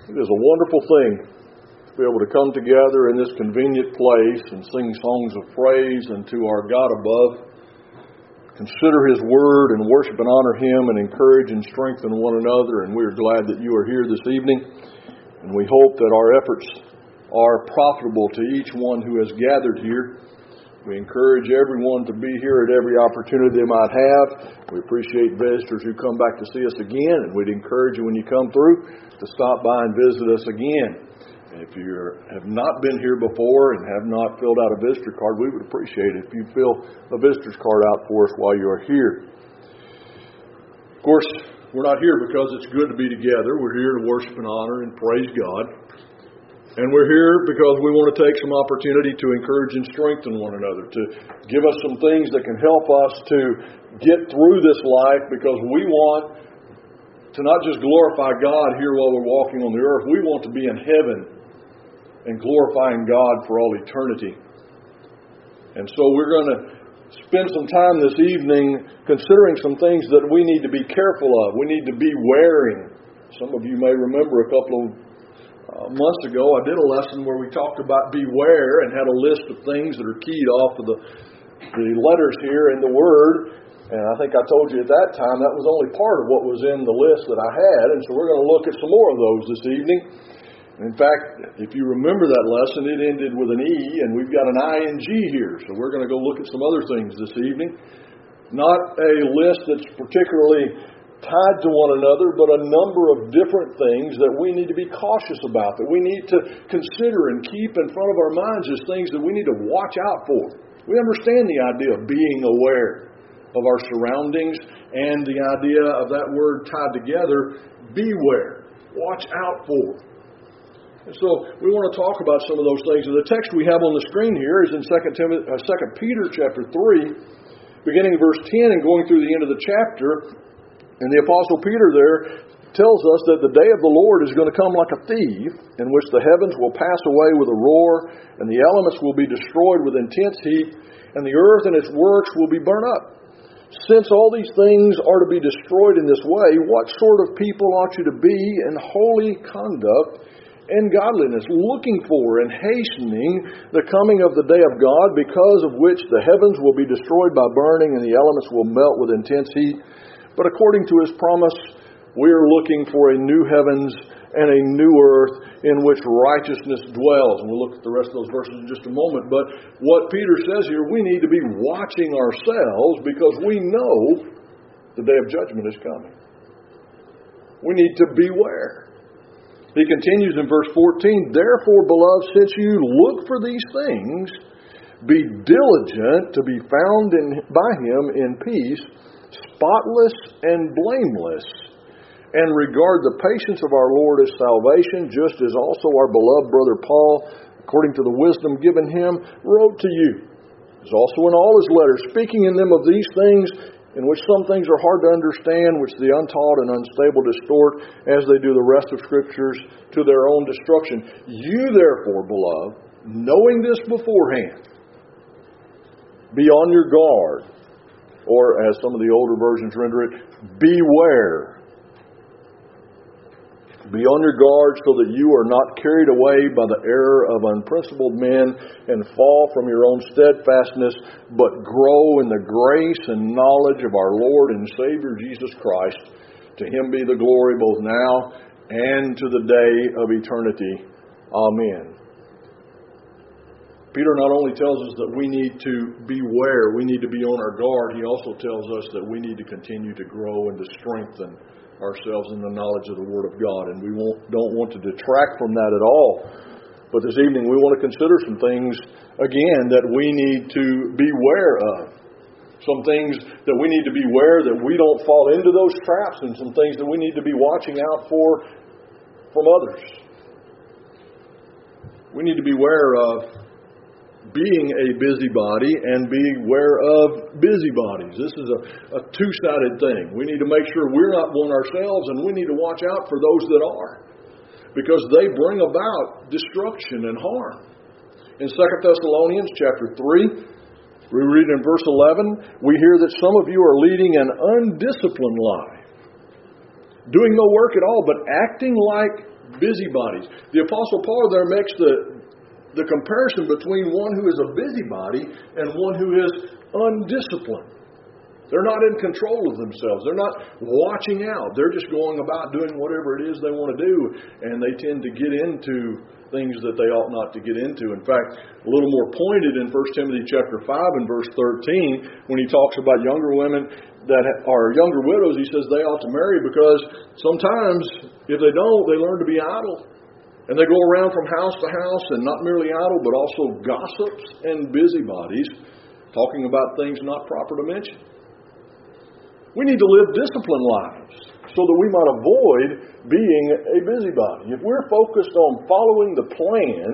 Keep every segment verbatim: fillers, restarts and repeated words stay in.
It is a wonderful thing to be able to come together in this convenient place and sing songs of praise unto our God above, consider His Word and worship and honor Him and encourage and strengthen one another. And we are glad that you are here this evening. And we hope that our efforts are profitable to each one who has gathered here. We encourage everyone to be here at every opportunity they might have. We appreciate visitors who come back to see us again, and we'd encourage you when you come through to stop by and visit us again. If you have not been here before and have not filled out a visitor card, we would appreciate it if you fill a visitor's card out for us while you are here. Of course, we're not here because it's good to be together. We're here to worship and honor and praise God. And we're here because we want to take some opportunity to encourage and strengthen one another, to give us some things that can help us to get through this life, because we want to not just glorify God here while we're walking on the earth. We want to be in heaven and glorifying God for all eternity. And so we're going to spend some time this evening considering some things that we need to be careful of. We need to be wearing. Some of you may remember a couple of Uh, months ago, I did a lesson where we talked about beware and had a list of things that are keyed off of the, the letters here in the Word. And I think I told you at that time that was only part of what was in the list that I had. And so we're going to look at some more of those this evening. And in fact, if you remember that lesson, it ended with an E, and we've got an I N G here. So we're going to go look at some other things this evening. Not a list that's particularly tied to one another, but a number of different things that we need to be cautious about, that we need to consider and keep in front of our minds as things that we need to watch out for. We understand the idea of being aware of our surroundings and the idea of that word tied together, beware, watch out for. And so we want to talk about some of those things. And the text we have on the screen here is in Second Peter chapter three, beginning in verse ten and going through the end of the chapter. And the Apostle Peter there tells us that the day of the Lord is going to come like a thief, in which the heavens will pass away with a roar, and the elements will be destroyed with intense heat, and the earth and its works will be burnt up. Since all these things are to be destroyed in this way, what sort of people ought you to be in holy conduct and godliness, looking for and hastening the coming of the day of God, because of which the heavens will be destroyed by burning, and the elements will melt with intense heat? But according to His promise, we are looking for a new heavens and a new earth in which righteousness dwells. And we'll look at the rest of those verses in just a moment. But what Peter says here, we need to be watching ourselves, because we know the day of judgment is coming. We need to beware. He continues in verse fourteen, "Therefore, beloved, since you look for these things, be diligent to be found in, by Him in peace, spotless and blameless, and regard the patience of our Lord as salvation, just as also our beloved brother Paul, according to the wisdom given him, wrote to you. As also in all his letters, speaking in them of these things, in which some things are hard to understand, which the untaught and unstable distort, as they do the rest of Scriptures, to their own destruction. You therefore, beloved, knowing this beforehand, be on your guard." Or, as some of the older versions render it, beware. Be on your guard so that you are not carried away by the error of unprincipled men and fall from your own steadfastness, but grow in the grace and knowledge of our Lord and Savior Jesus Christ. To Him be the glory both now and to the day of eternity. Amen. Peter not only tells us that we need to beware, we need to be on our guard, he also tells us that we need to continue to grow and to strengthen ourselves in the knowledge of the Word of God. And we won't, don't want to detract from that at all. But this evening we want to consider some things, again, that we need to beware of. Some things that we need to beware that we don't fall into those traps, and some things that we need to be watching out for from others. We need to beware of being a busybody and beware of busybodies. This is a, a two-sided thing. We need to make sure we're not one ourselves, and we need to watch out for those that are, because they bring about destruction and harm. In Second Thessalonians chapter three, we read in verse eleven, we hear that some of you are leading an undisciplined life, doing no work at all, but acting like busybodies. The Apostle Paul there makes the, the comparison between one who is a busybody and one who is undisciplined. They're not in control of themselves. They're not watching out. They're just going about doing whatever it is they want to do, and they tend to get into things that they ought not to get into. In fact, a little more pointed in First Timothy chapter five and verse thirteen, when he talks about younger women that are younger widows, he says they ought to marry because sometimes, if they don't, they learn to be idle. And they go around from house to house, and not merely idle, but also gossips and busybodies, talking about things not proper to mention. We need to live disciplined lives so that we might avoid being a busybody. If we're focused on following the plan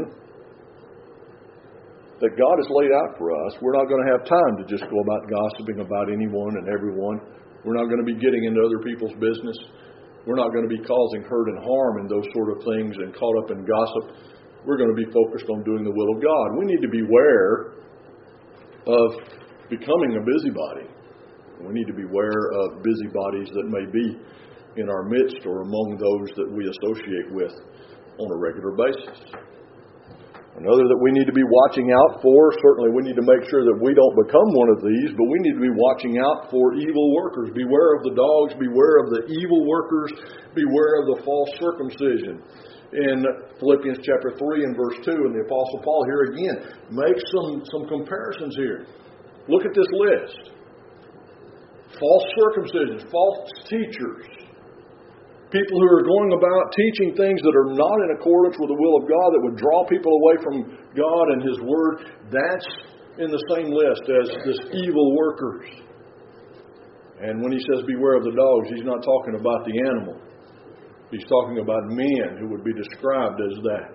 that God has laid out for us, we're not going to have time to just go about gossiping about anyone and everyone. We're not going to be getting into other people's business. We're not going to be causing hurt and harm and those sort of things and caught up in gossip. We're going to be focused on doing the will of God. We need to beware of becoming a busybody. We need to beware of busybodies that may be in our midst or among those that we associate with on a regular basis. Another that we need to be watching out for, certainly we need to make sure that we don't become one of these, but we need to be watching out for evil workers. Beware of the dogs, beware of the evil workers, beware of the false circumcision. In Philippians chapter three and verse two, and the Apostle Paul here again makes some, some comparisons here. Look at this list. False circumcisions, false teachers, people who are going about teaching things that are not in accordance with the will of God, that would draw people away from God and His Word. That's in the same list as this evil workers. And when he says beware of the dogs, he's not talking about the animal. He's talking about men who would be described as that.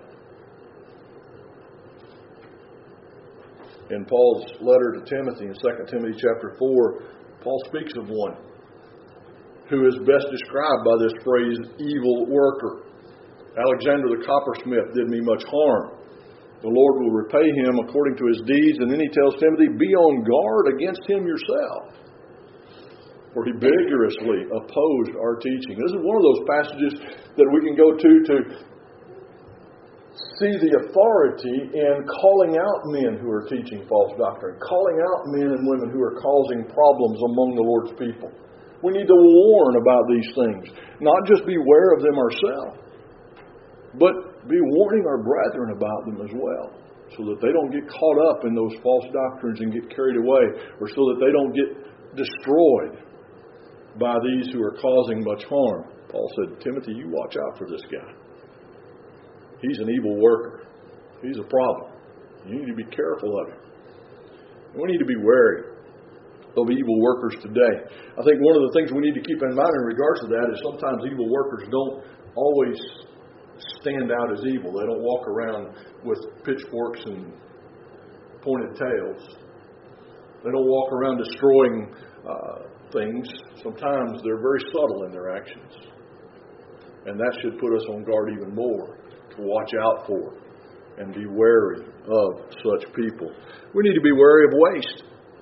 In Paul's letter to Timothy in Second Timothy chapter four, Paul speaks of one who is best described by this phrase, evil worker. Alexander the coppersmith did me much harm. The Lord will repay him according to his deeds. And then he tells Timothy, be on guard against him yourself, for he vigorously opposed our teaching. This is one of those passages that we can go to to see the authority in calling out men who are teaching false doctrine, calling out men and women who are causing problems among the Lord's people. We need to warn about these things, not just beware of them ourselves, but be warning our brethren about them as well, so that they don't get caught up in those false doctrines and get carried away, or so that they don't get destroyed by these who are causing much harm. Paul said, Timothy, you watch out for this guy. He's an evil worker. He's a problem. You need to be careful of him. And we need to be wary of evil workers today. I think one of the things we need to keep in mind in regards to that is sometimes evil workers don't always stand out as evil. They don't walk around with pitchforks and pointed tails. They don't walk around destroying uh, things. Sometimes they're very subtle in their actions. And that should put us on guard even more, to watch out for and be wary of such people. We need to be wary of waste.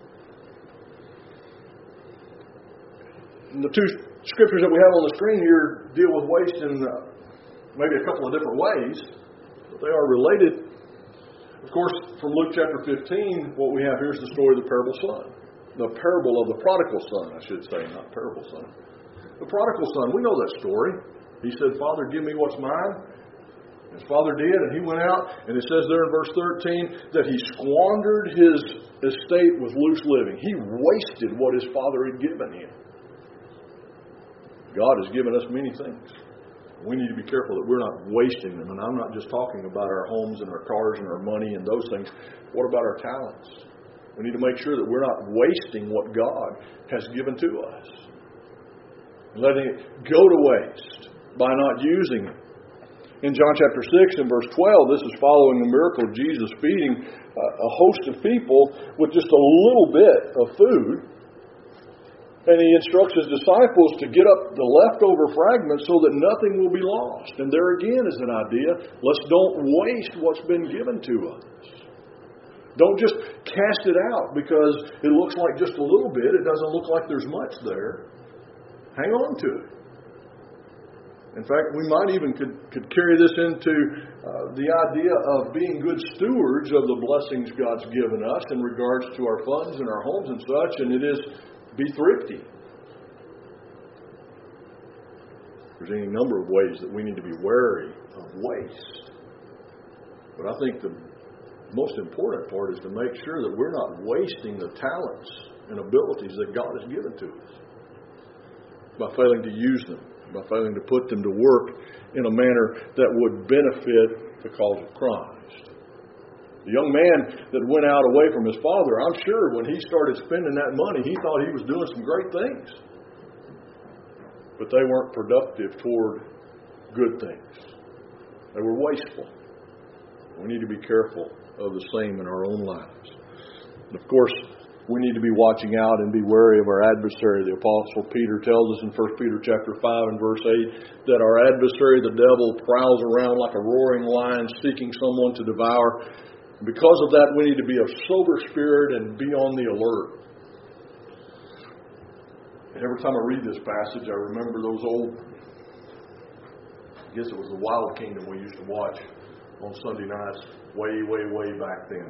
And the two scriptures that we have on the screen here deal with waste in uh, maybe a couple of different ways, but they are related. Of course, from Luke chapter fifteen, what we have here is the story of the parable son. The parable of the prodigal son, I should say, not parable son. The prodigal son, we know that story. He said, Father, give me what's mine. His father did, and he went out, and it says there in verse thirteen that he squandered his estate with loose living. He wasted what his father had given him. God has given us many things. We need to be careful that we're not wasting them. And I'm not just talking about our homes and our cars and our money and those things. What about our talents? We need to make sure that we're not wasting what God has given to us, letting it go to waste by not using it. In John chapter six and verse twelve, this is following the miracle of Jesus feeding a host of people with just a little bit of food. And he instructs his disciples to get up the leftover fragments so that nothing will be lost. And there again is an idea. Let's don't waste what's been given to us. Don't just cast it out because it looks like just a little bit. It doesn't look like there's much there. Hang on to it. In fact, we might even could, could carry this into uh, the idea of being good stewards of the blessings God's given us in regards to our funds and our homes and such, and it is be thrifty. There's any number of ways that we need to be wary of waste. But I think the most important part is to make sure that we're not wasting the talents and abilities that God has given to us by failing to use them, by failing to put them to work in a manner that would benefit the cause of Christ. The young man that went out away from his father, I'm sure when he started spending that money, he thought he was doing some great things. But they weren't productive toward good things. They were wasteful. We need to be careful of the same in our own lives. And of course, we need to be watching out and be wary of our adversary. The Apostle Peter tells us in First Peter chapter five and verse eight that our adversary, the devil, prowls around like a roaring lion seeking someone to devour. And because of that, we need to be of sober spirit and be on the alert. And every time I read this passage, I remember those old, I guess it was the Wild Kingdom we used to watch on Sunday nights way, way, way back then.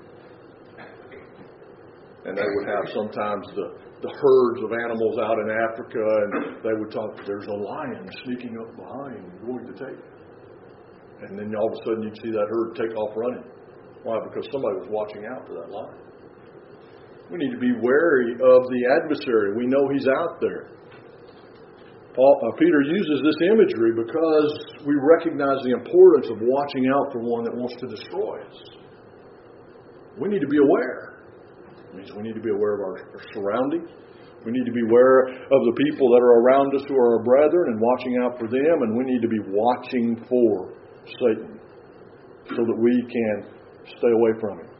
And they would have sometimes the, the herds of animals out in Africa, and they would talk, there's a lion sneaking up behind going to take it. And then all of a sudden you'd see that herd take off running. Why? Because somebody was watching out for that lion. We need to be wary of the adversary. We know he's out there. Paul, uh, Peter uses this imagery because we recognize the importance of watching out for one that wants to destroy us. We need to be aware. It means we need to be aware of our, our surroundings. We need to be aware of the people that are around us who are our brethren and watching out for them. And we need to be watching for Satan so that we can stay away from him.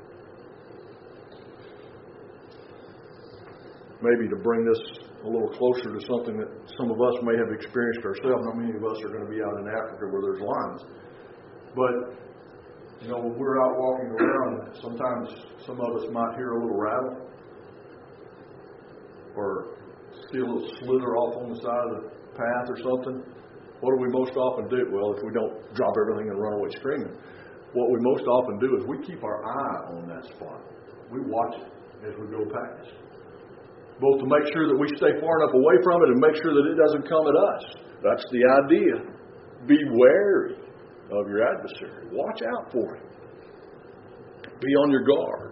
Maybe to bring this a little closer to something that some of us may have experienced ourselves. Not many of us are going to be out in Africa where there's lions. But you know, when we're out walking around, sometimes some of us might hear a little rattle or see a little slither off on the side of the path or something. What do we most often do? Well, if we don't drop everything and run away screaming, what we most often do is we keep our eye on that spot. We watch it as we go past. Both to make sure that we stay far enough away from it and make sure that it doesn't come at us. That's the idea. Be wary of your adversary. Watch out for him. Be on your guard.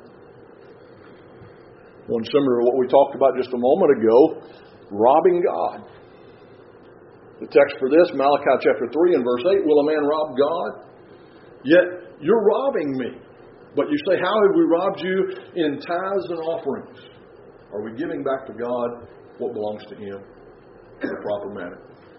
One similar to what we talked about just a moment ago, robbing God. The text for this, Malachi chapter three and verse eight, will a man rob God? Yet you're robbing me. But you say, how have we robbed you in tithes and offerings? Are we giving back to God what belongs to Him in a proper manner?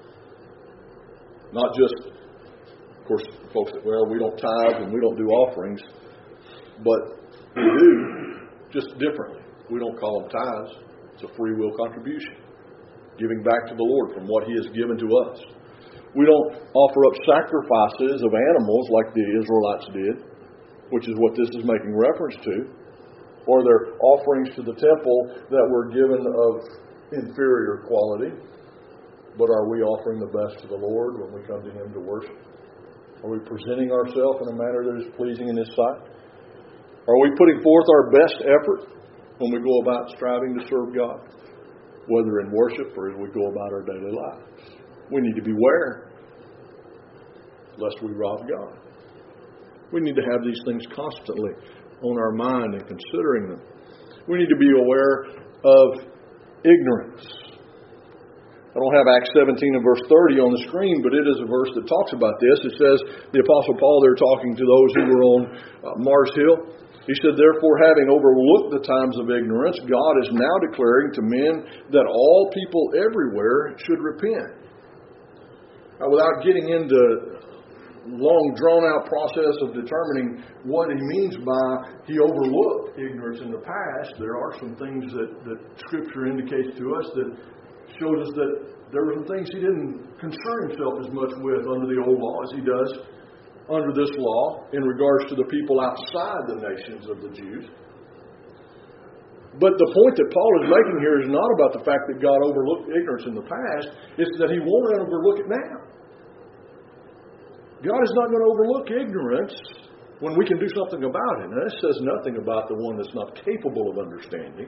Not just, of course, folks that, well, we don't tithe and we don't do offerings, but we do, just differently. We don't call them tithes. It's a free will contribution. Giving back to the Lord from what He has given to us. We don't offer up sacrifices of animals like the Israelites did, which is what this is making reference to. Or their offerings to the temple that were given of inferior quality. But are we offering the best to the Lord when we come to Him to worship? Are we presenting ourselves in a manner that is pleasing in His sight? Are we putting forth our best effort when we go about striving to serve God? Whether in worship or as we go about our daily lives. We need to beware lest we rob God. We need to have these things constantly on our mind and considering them. We need to be aware of ignorance. I don't have Acts seventeen and verse thirty on the screen, but it is a verse that talks about this. It says, the Apostle Paul there talking to those who were on uh, Mars Hill. He said, therefore, having overlooked the times of ignorance, God is now declaring to men that all people everywhere should repent. Now, without getting into long drawn-out process of determining what he means by he overlooked ignorance in the past, there are some things that, that Scripture indicates to us that shows us that there were some things he didn't concern himself as much with under the old law as he does under this law in regards to the people outside the nations of the Jews. But the point that Paul is making here is not about the fact that God overlooked ignorance in the past. It's that He won't overlook it now. God is not going to overlook ignorance when we can do something about it. And that says nothing about the one that's not capable of understanding.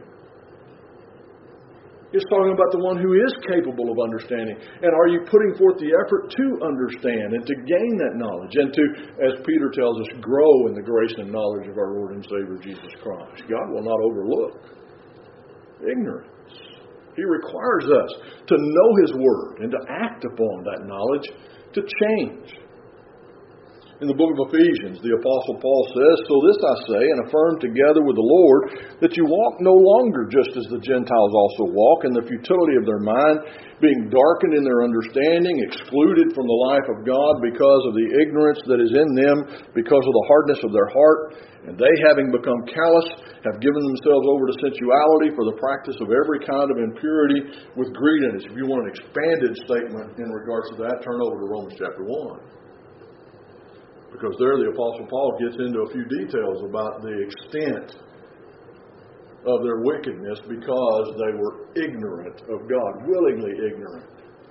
It's talking about the one who is capable of understanding. And are you putting forth the effort to understand and to gain that knowledge and to, as Peter tells us, grow in the grace and knowledge of our Lord and Savior Jesus Christ? God will not overlook ignorance. He requires us to know His Word and to act upon that knowledge to change. In the book of Ephesians, the Apostle Paul says, "So this I say, and affirm together with the Lord, that you walk no longer just as the Gentiles also walk, in the futility of their mind, being darkened in their understanding, excluded from the life of God because of the ignorance that is in them, because of the hardness of their heart. And they, having become callous, have given themselves over to sensuality for the practice of every kind of impurity with greediness." If you want an expanded statement in regards to that, turn over to Romans chapter one. Because there the Apostle Paul gets into a few details about the extent of their wickedness because they were ignorant of God, willingly ignorant.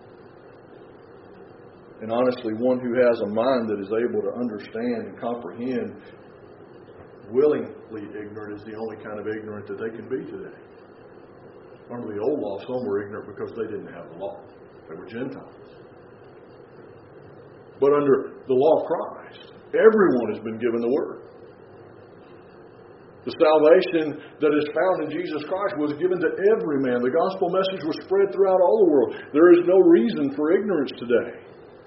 And honestly, one who has a mind that is able to understand and comprehend willingly ignorant is the only kind of ignorant that they can be today. Under the old law, some were ignorant because they didn't have the law. They were Gentiles. But under the law of Christ, everyone has been given the Word. The salvation that is found in Jesus Christ was given to every man. The gospel message was spread throughout all the world. There is no reason for ignorance today.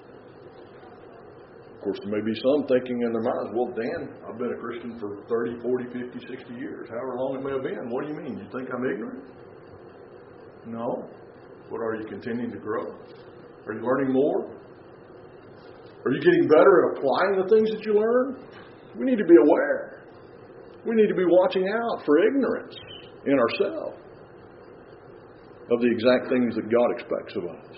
Of course, there may be some thinking in their minds, well, Dan, I've been a Christian for thirty, forty, fifty, sixty years. However long it may have been. What do you mean? You think I'm ignorant? No. But are you continuing to grow? Are you learning more? Are you getting better at applying the things that you learn? We need to be aware. We need to be watching out for ignorance in ourselves of the exact things that God expects of us.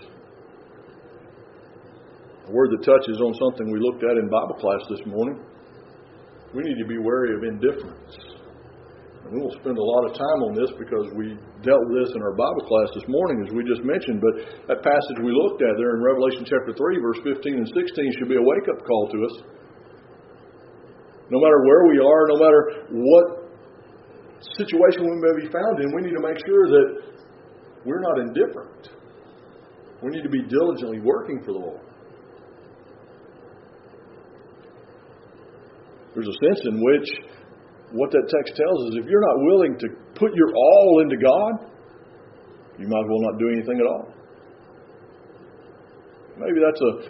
A word that touches on something we looked at in Bible class this morning. We need to be wary of indifference. And we won't spend a lot of time on this because we dealt with this in our Bible class this morning, as we just mentioned. But that passage we looked at there in Revelation chapter three, verse fifteen and sixteen, should be a wake-up call to us. No matter where we are, no matter what situation we may be found in, we need to make sure that we're not indifferent. We need to be diligently working for the Lord. There's a sense in which what that text tells us, if you're not willing to put your all into God, you might as well not do anything at all. Maybe that's a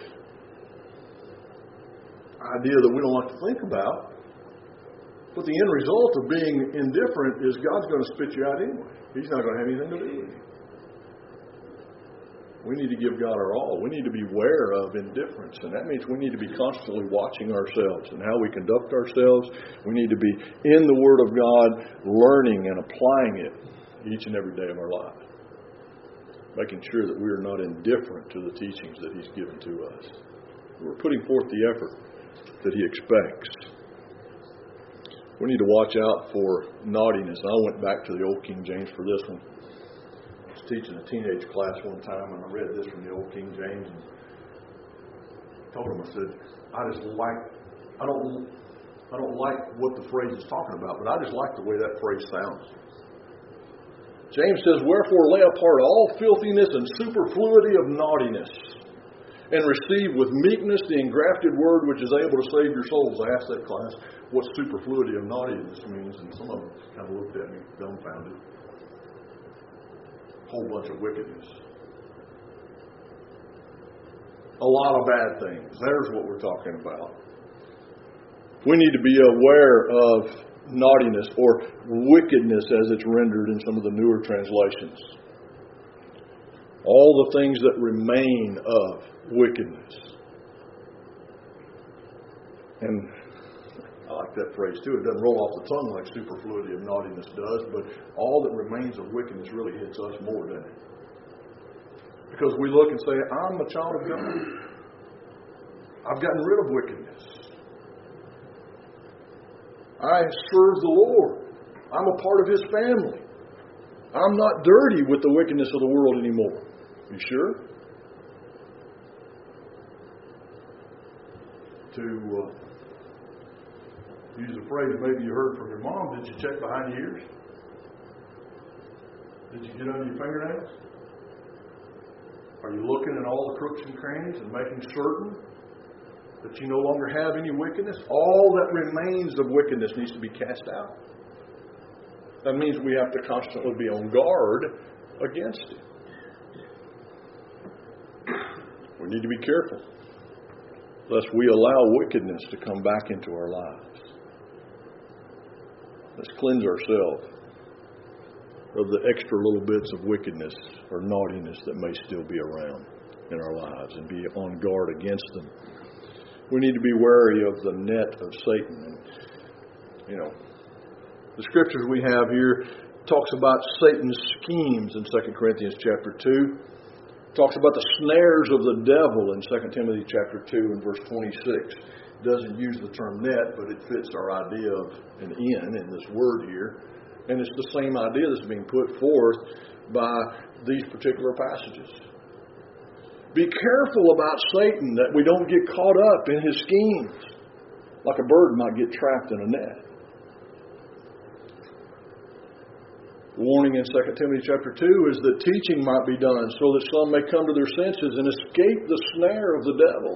idea that we don't like to think about. But the end result of being indifferent is God's going to spit you out anyway. He's not going to have anything to do with you. We need to give God our all. We need to be aware of indifference. And that means we need to be constantly watching ourselves and how we conduct ourselves. We need to be in the Word of God, learning and applying it each and every day of our life. Making sure that we are not indifferent to the teachings that He's given to us. We're putting forth the effort that He expects. We need to watch out for naughtiness. I went back to the Old King James for this one. I was teaching a teenage class one time, and I read this from the Old King James, and I told them, I said, I just like, I don't, I don't like what the phrase is talking about, but I just like the way that phrase sounds. James says, "Wherefore lay apart all filthiness and superfluity of naughtiness, and receive with meekness the engrafted word which is able to save your souls." I asked that class what superfluity of naughtiness means, and some of them kind of looked at me dumbfounded. A whole bunch of wickedness. A lot of bad things. There's what we're talking about. We need to be aware of naughtiness or wickedness as it's rendered in some of the newer translations. All the things that remain of wickedness. And I like that phrase too. It doesn't roll off the tongue like superfluity of naughtiness does, but all that remains of wickedness really hits us more, doesn't it? Because we look and say, I'm a child of God. I've gotten rid of wickedness. I serve the Lord. I'm a part of His family. I'm not dirty with the wickedness of the world anymore. You sure? to uh, use a phrase maybe you heard from your mom, did you check behind your ears? Did you get under your fingernails? Are you looking at all the crooks and crannies and making certain that you no longer have any wickedness? All that remains of wickedness needs to be cast out. That means we have to constantly be on guard against it. We need to be careful lest we allow wickedness to come back into our lives. Let's cleanse ourselves of the extra little bits of wickedness or naughtiness that may still be around in our lives and be on guard against them. We need to be wary of the net of Satan. And, you know, the scriptures we have here talks about Satan's schemes in Second Corinthians chapter two. Talks about the snares of the devil in Second Timothy chapter two and verse twenty-six. It doesn't use the term net, but it fits our idea of an in in this word here. And it's the same idea that's being put forth by these particular passages. Be careful about Satan that we don't get caught up in his schemes, like a bird might get trapped in a net. The warning in Second Timothy chapter two is that teaching might be done so that some may come to their senses and escape the snare of the devil,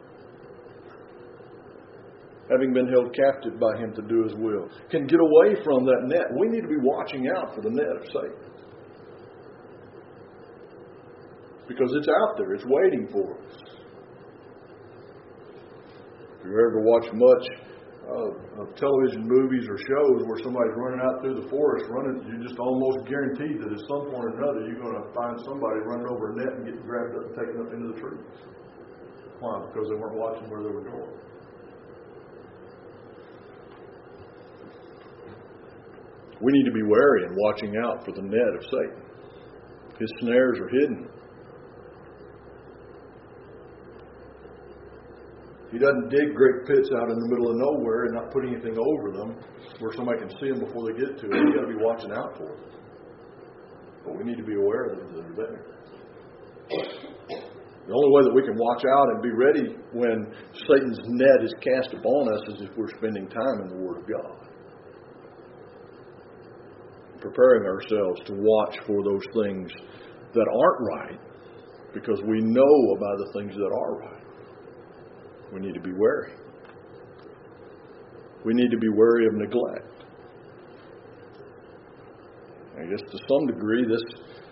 having been held captive by him to do his will. Can get away from that net. We need to be watching out for the net of Satan. Because it's out there. It's waiting for us. If you ever watch much uh, of television movies or shows where somebody's running out through the forest, running, you're just almost guaranteed that at some point or another you're going to find somebody running over a net and getting grabbed up and taken up into the trees. Why? Because they weren't watching where they were going. We need to be wary and watching out for the net of Satan. His snares are hidden. He doesn't dig great pits out in the middle of nowhere and not put anything over them where somebody can see them before they get to it. You've got to be watching out for them. But we need to be aware that they're there. The only way that we can watch out and be ready when Satan's net is cast upon us is if we're spending time in the Word of God. Preparing ourselves to watch for those things that aren't right because we know about the things that are right. We need to be wary. We need to be wary of neglect. I guess to some degree this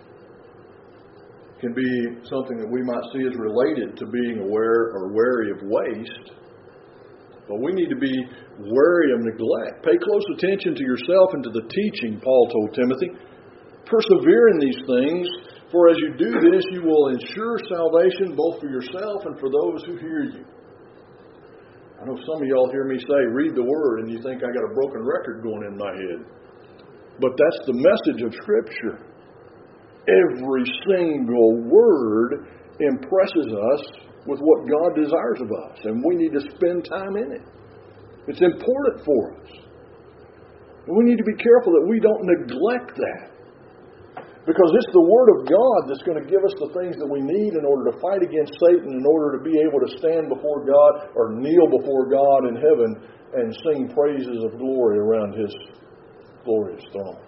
can be something that we might see as related to being aware or wary of waste. But we need to be wary of neglect. Pay close attention to yourself and to the teaching, Paul told Timothy. Persevere in these things, for as you do this, you will ensure salvation both for yourself and for those who hear you. I know some of y'all hear me say, read the Word, and you think I got a broken record going in my head. But that's the message of Scripture. Every single word impresses us with what God desires of us, and we need to spend time in it. It's important for us. And we need to be careful that we don't neglect that. Because it's the Word of God that's going to give us the things that we need in order to fight against Satan, in order to be able to stand before God or kneel before God in heaven and sing praises of glory around His glorious throne.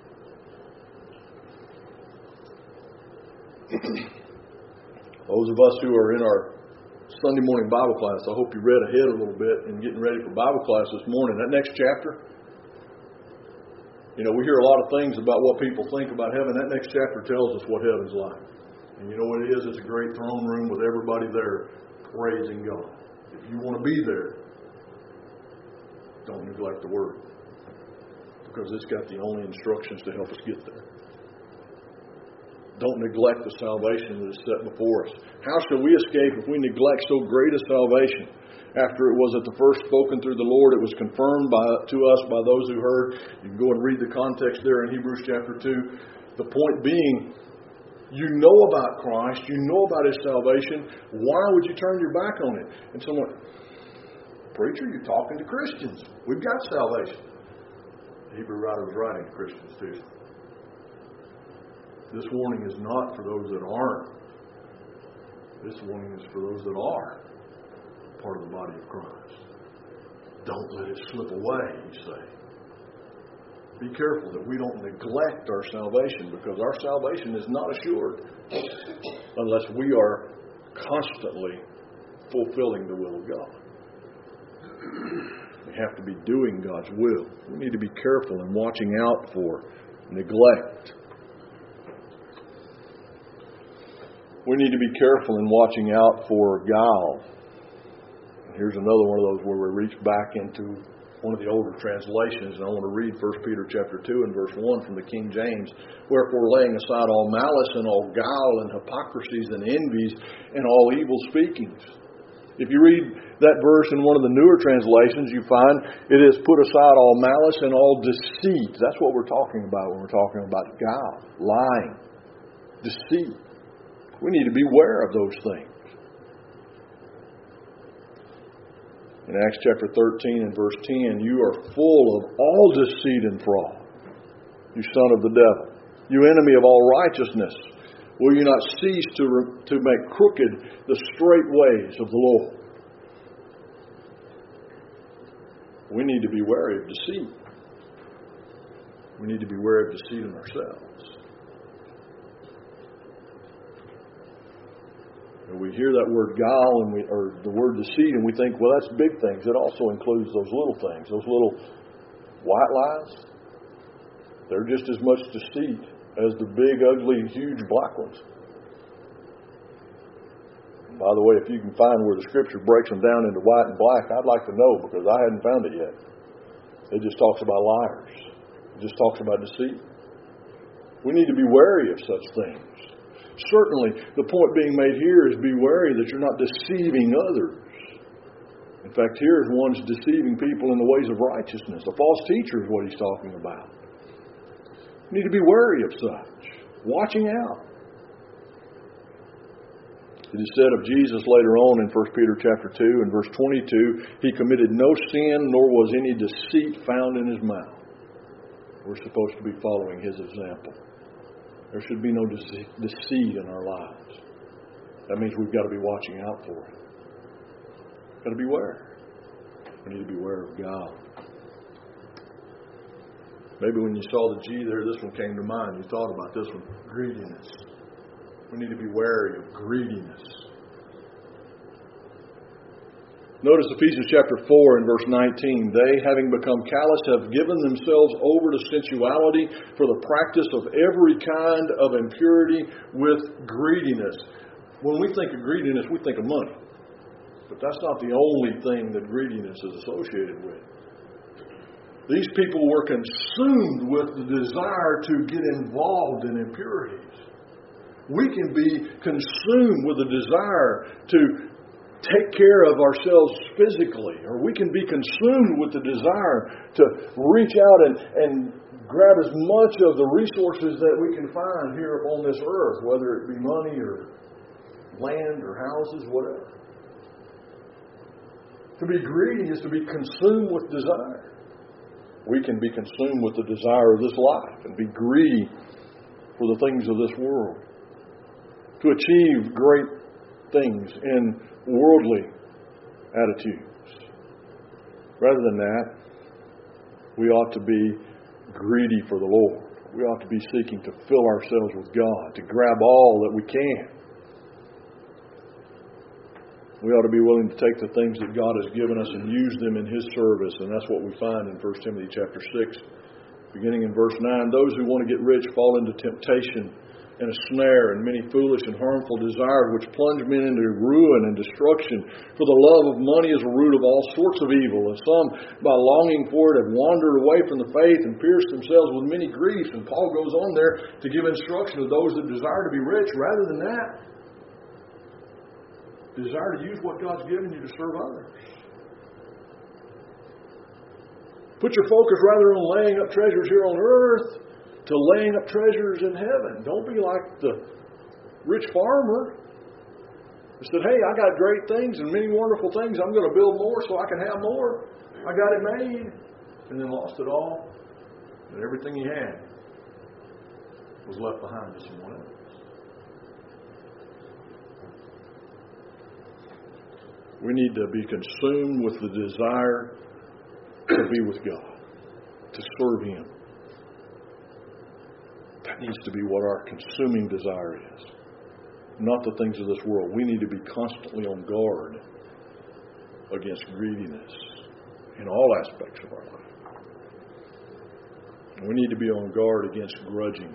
Those of us who are in our Sunday morning Bible class, I hope you read ahead a little bit in getting ready for Bible class this morning. That next chapter, you know, we hear a lot of things about what people think about heaven. That next chapter tells us what heaven's like. And you know what it is? It's a great throne room with everybody there praising God. If you want to be there, don't neglect the Word. Because it's got the only instructions to help us get there. Don't neglect the salvation that is set before us. How shall we escape if we neglect so great a salvation? After it was at the first spoken through the Lord, it was confirmed by, to us by those who heard. You can go and read the context there in Hebrews chapter two. The point being, you know about Christ, you know about His salvation. Why would you turn your back on it? And someone, preacher, you're talking to Christians. We've got salvation. The Hebrew writer was writing to Christians too. This warning is not for those that aren't. This warning is for those that are. part of the body of Christ. Don't let it slip away, you say. Be careful that we don't neglect our salvation, because our salvation is not assured unless we are constantly fulfilling the will of God. We have to be doing God's will. We need to be careful and watching out for neglect. We need to be careful in watching out for guile. And here's another one of those where we reach back into one of the older translations, and I want to read First Peter chapter two and verse one from the King James. Wherefore, laying aside all malice and all guile and hypocrisies and envies and all evil speakings. If you read that verse in one of the newer translations, you find it is put aside all malice and all deceit. That's what we're talking about when we're talking about guile, lying, deceit. We need to be aware of those things. In Acts chapter thirteen and verse ten, you are full of all deceit and fraud, you son of the devil, you enemy of all righteousness. Will you not cease to, re- to make crooked the straight ways of the Lord? We need to be wary of deceit. We need to be wary of deceit in ourselves. And we hear that word guile and we, or the word deceit, and we think, well, that's big things. It also includes those little things, those little white lies. They're just as much deceit as the big, ugly, huge black ones. And by the way, if you can find where the Scripture breaks them down into white and black, I'd like to know, because I hadn't found it yet. It just talks about liars. It just talks about deceit. We need to be wary of such things. Certainly, the point being made here is be wary that you're not deceiving others. In fact, here is one's deceiving people in the ways of righteousness. A false teacher is what he's talking about. You need to be wary of such. Watching out. It is said of Jesus later on in First Peter chapter two and verse twenty-two, He committed no sin, nor was any deceit found in His mouth. We're supposed to be following His example. There should be no deceit in our lives. That means we've got to be watching out for it. Got to be aware. We need to be aware of God. Maybe when you saw the G there, this one came to mind. You thought about this one. Greediness. We need to be wary of greediness. Notice Ephesians chapter four and verse nineteen. They, having become callous, have given themselves over to sensuality for the practice of every kind of impurity with greediness. When we think of greediness, we think of money. But that's not the only thing that greediness is associated with. These people were consumed with the desire to get involved in impurities. We can be consumed with the desire to take care of ourselves physically, or we can be consumed with the desire to reach out and, and grab as much of the resources that we can find here upon this earth, whether it be money or land or houses, whatever. To be greedy is to be consumed with desire. We can be consumed with the desire of this life and be greedy for the things of this world. To achieve great things in worldly attitudes. Rather than that, we ought to be greedy for the Lord. We ought to be seeking to fill ourselves with God, to grab all that we can. We ought to be willing to take the things that God has given us and use them in His service. And that's what we find in First Timothy chapter six, beginning in verse nine. Those who want to get rich fall into temptation and a snare and many foolish and harmful desires which plunge men into ruin and destruction. For the love of money is a root of all sorts of evil. And some, by longing for it, have wandered away from the faith and pierced themselves with many griefs. And Paul goes on there to give instruction to those that desire to be rich. Rather than that, desire to use what God's given you to serve others. Put your focus rather on laying up treasures here on earth to laying up treasures in heaven. Don't be like the rich farmer who said, hey, I got great things and many wonderful things. I'm going to build more so I can have more. I got it made. And then lost it all. And everything he had was left behind to someone else. We need to be consumed with the desire to be with God, to serve Him. That needs to be what our consuming desire is. Not the things of this world. We need to be constantly on guard against greediness in all aspects of our life. We need to be on guard against grudging.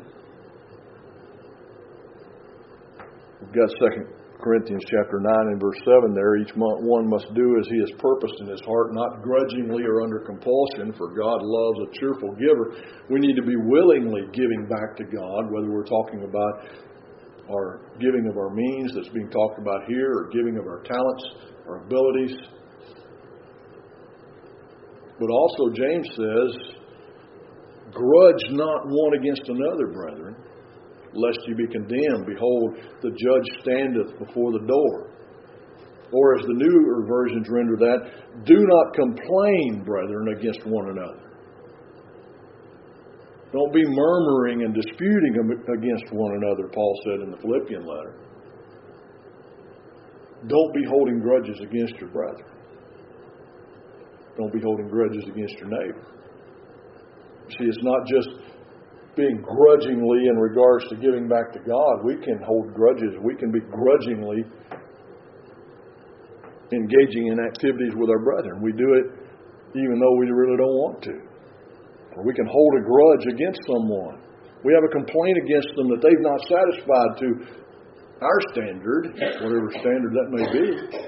We've got Second Corinthians chapter nine and verse seven there. Each one must do as he has purposed in his heart, not grudgingly or under compulsion, for God loves a cheerful giver. We need to be willingly giving back to God, whether we're talking about our giving of our means that's being talked about here, or giving of our talents, our abilities. But also James says, grudge not one against another, brethren, lest you be condemned. Behold, the judge standeth before the door. Or as the newer versions render that, do not complain, brethren, against one another. Don't be murmuring and disputing against one another, Paul said in the Philippian letter. Don't be holding grudges against your brother. Don't be holding grudges against your neighbor. See, it's not just being grudgingly in regards to giving back to God. We can hold grudges. We can be grudgingly engaging in activities with our brethren. We do it even though we really don't want to. Or we can hold a grudge against someone. We have a complaint against them that they've not satisfied to our standard, whatever standard that may be.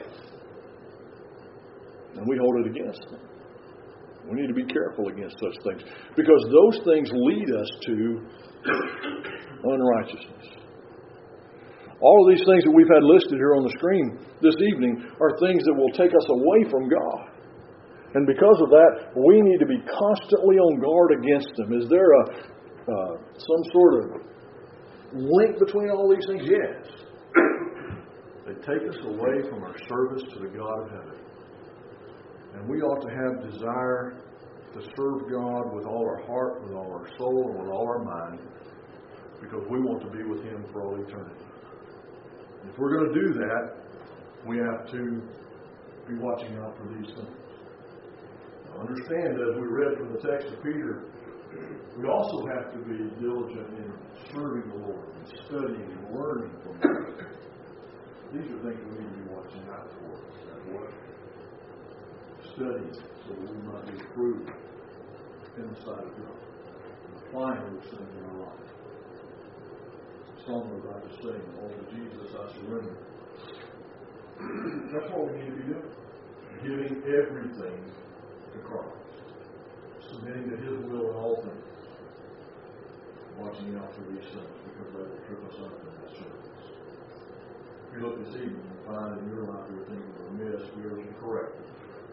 And we hold it against them. We need to be careful against such things, because those things lead us to unrighteousness. All of these things that we've had listed here on the screen this evening are things that will take us away from God. And because of that, we need to be constantly on guard against them. Is there a uh, some sort of link between all these things? Yes. They take us away from our service to the God of heaven. And we ought to have desire to serve God with all our heart, with all our soul, and with all our mind, because we want to be with Him for all eternity. And if we're going to do that, we have to be watching out for these things. Now, understand that as we read from the text of Peter, we also have to be diligent in serving the Lord, and studying and learning from Him. These are things we need to be watching out for at work. Studying so that we might be approved in the sight of God, and applying those things in our life. The song we're about to sing, "Oh, to Jesus I surrender." That's what we need to be doing. Giving everything to Christ. Submitting to His will in all things. Watching out for these things, because they will trip us up in that service. If you look this evening and find in your life there are things that are amiss, we are to correct them.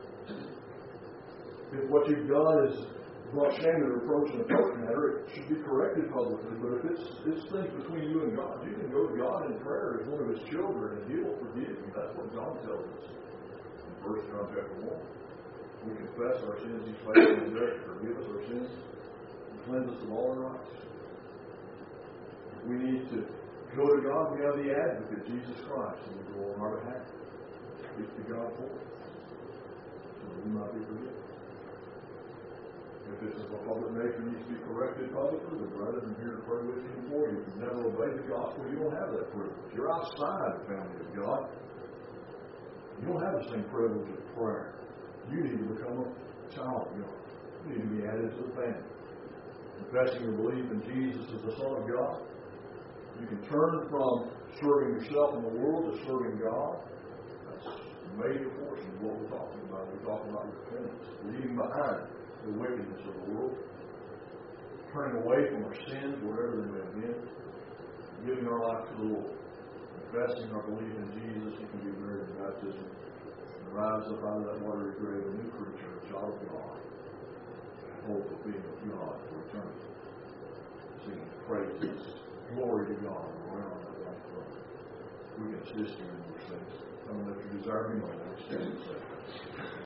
If what you've done is brought shame and reproach in a public matter, it should be corrected publicly. But if it's, it's things between you and God, you can go to God in prayer as one of His children, and He will forgive you. That's what John tells us in First John chapter one. We confess our sins, He's faithful and just to forgive us our sins and cleanse us of all unrighteousness. We need to go to God. We have the advocate, Jesus Christ, and we go on our behalf. Speak to God for us, so that we might be forgiven. If it's of a public nature needs to be corrected publicly, the brethren are here to pray with you for you. If you never obey the gospel, you don't have that privilege. You're outside the family of God. You don't have the same privilege of prayer. You need to become a child of God. You need to be added to the family. Confessing your belief in Jesus as the Son of God. You can turn from serving yourself in the world to serving God. That's a major portion of what we're talking about. We're talking about repentance. Leaving behind the wickedness of the world. Turning away from our sins, whatever they may have been. Giving our life to the Lord. Confessing our belief in Jesus. You can be buried in baptism. And rise up out of that watery grave, a new creature, a child of God. Hope of being with God for eternity. Singing praises. Glory to God around that white throne. We can assist you in those things. Come and let your desire be known. Stand and say.